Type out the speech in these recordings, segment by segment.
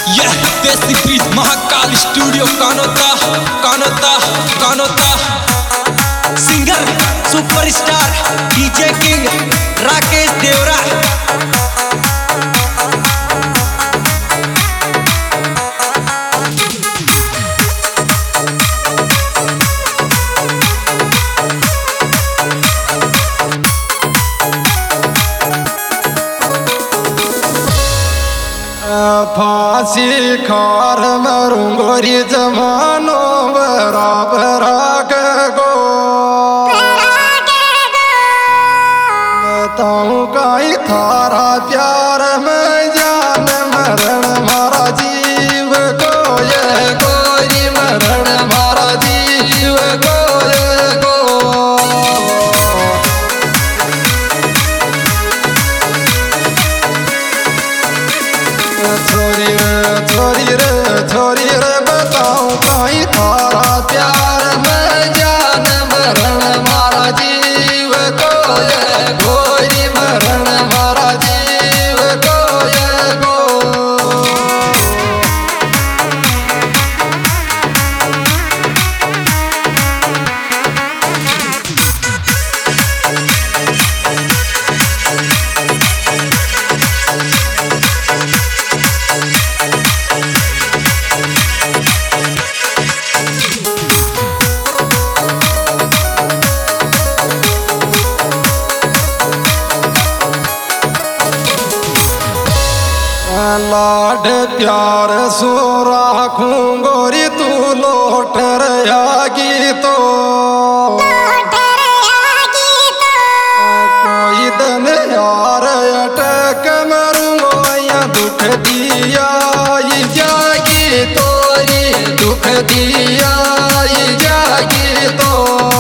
यह देसी Preet Mahakal studio Kanota singer superstar DJ king Rakesh Devra. फांसी खार मरूंगोरी जमानो बराबर गो बताऊं काई थारा प्यार में जान मरण मारा जीव को ये गोरी मरण मारा जीव को ये गो। छोरी रे बताऊं काई थारा प्यार में जान मरण मारा जीव को ये गोरी मरण मारा जीव को ये गो। लाड प्यार सो राखूं गोरी तू लौट रयागी तो कोई दिन यार अटक मरूंगो या दुख दिया ये जागी तोरी दुख दिया ये जागी तो।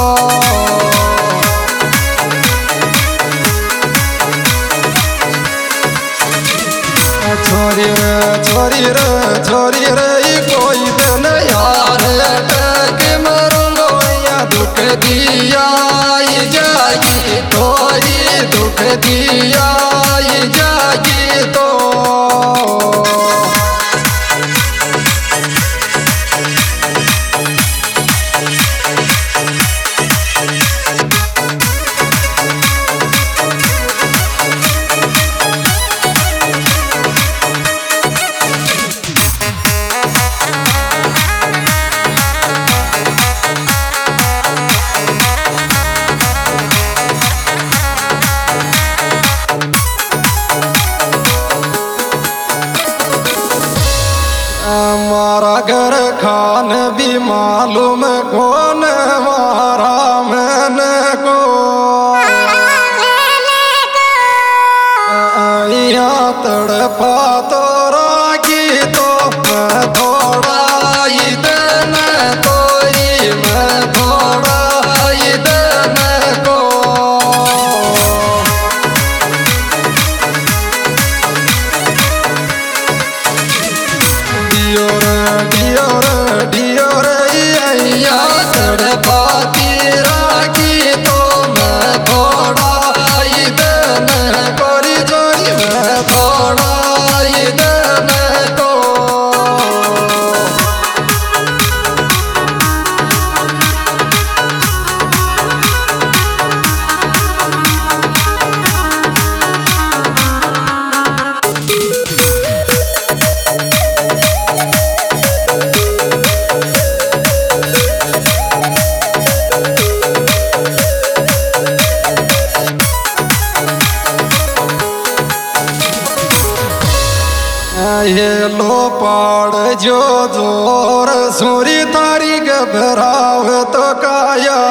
छोरी रे कोई दिन यार अटक मरूंगो या दुख दिया ये जागी तोरी दुख दिया ये जागी तो। मारा घर खान भी मालूम कौन मारा मैंने को या तड़पा तो रागी तो मैं थोड़ा ही दिन कोई मैं थोड़ा ही दिन को। तड़पाती राखी तो मैं थोड़ा ही दिन कोरी जोरी मैं थोड़ा ही दिन को। ये लो पाड़ जो जोर सूरी तारी घबराव तो काया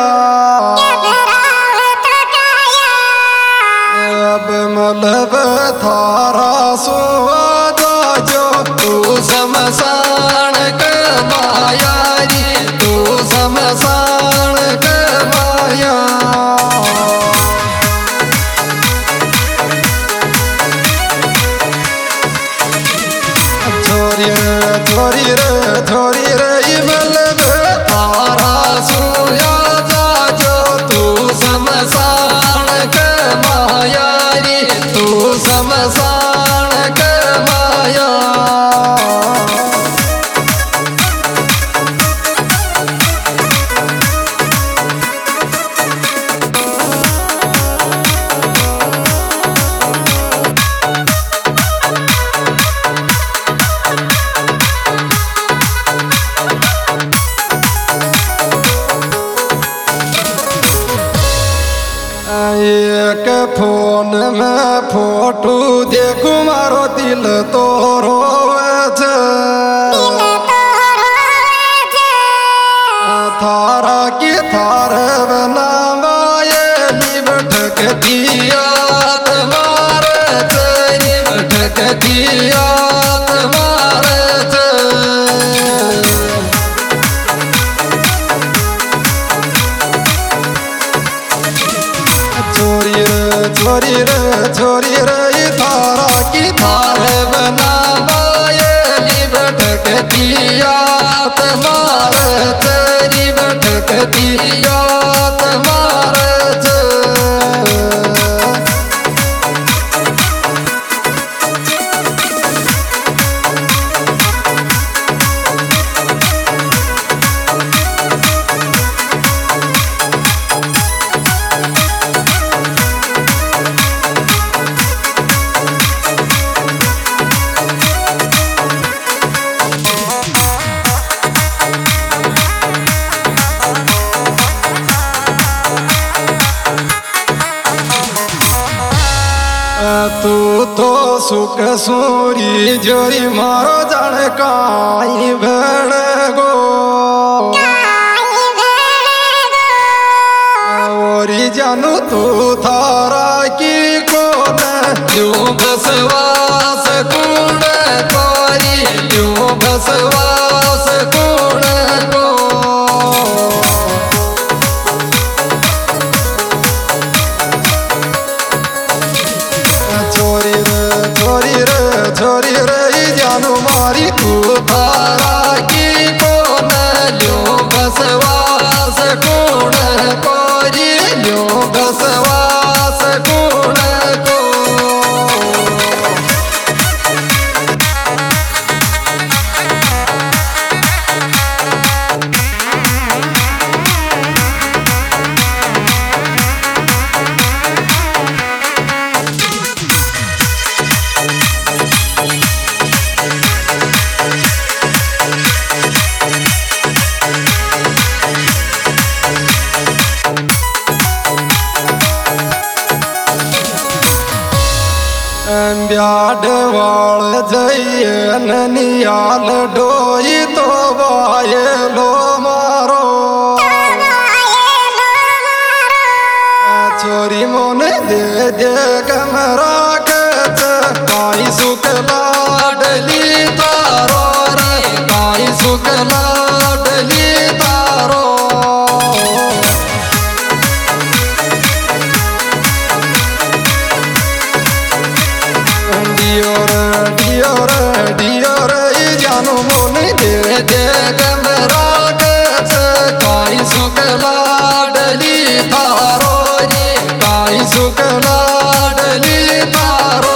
अब मलब थारा सुवादा जो तू समसान के मायारी तू समसान के माया। छोरी रे मलब तारा सुया जो तू समसान के मायारी तू समसान के माया। देखू मारो दिल तो रोवे छे थारा की थार बनावाए भटक दिया तुम्हारे तेरी भटक दिया तुम्हारे छोरी रे थारा की थार बनावाए भटक दिया तुम्हारे तेरी भटक दिया तुम्हारे तू तो सुख सूरी जोरी मारो जान काई भेड़ गो ओरी जानू तू थारा की कोन जो बसवास कुण कोरी जो बसवास कुण को छोरी रे जानू मारी तू थारा की कोन लो बसवास कुण कोरी लो बसवास कुण को ब्याडवाल जइए ननियाल डोई तो वायलो मारो छोरी मोन दे दे कमरा काई सुख लाडली तारो रे काई सुख लाडली तारो डियोर जानू मोन दे दे कमरा काई सुख लाडली तारो रे काई सुख लाडली तारो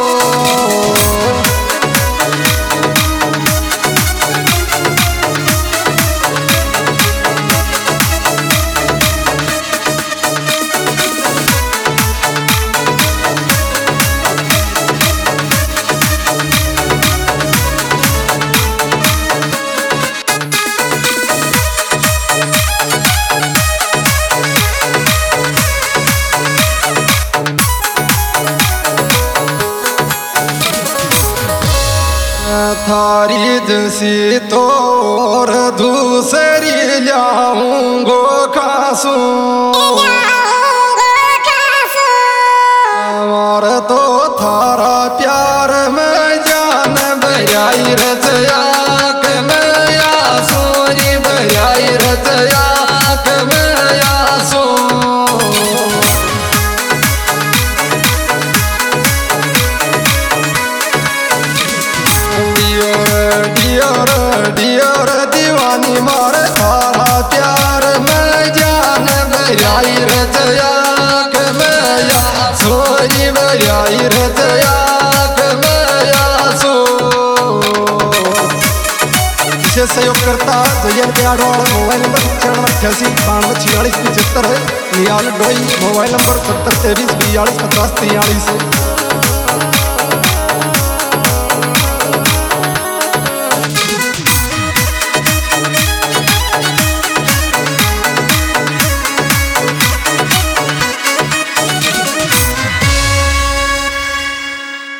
थारी जैसी तो और दूसरी लाऊंगो खासू और तो थारा प्यार में जान बजाई रचया के मैं सोरी बजाई रचया के मैं सो डियोर दीवानी मारे थारा प्यार में जान बजाई रचया के मैं सोरी बजाई रचया के मैं सो विशेष सहयोग करता जयन ब्याडवाल मोबाइल नंबर 9888 924675 नियाल डोई मोबाइल नंबर 7023425043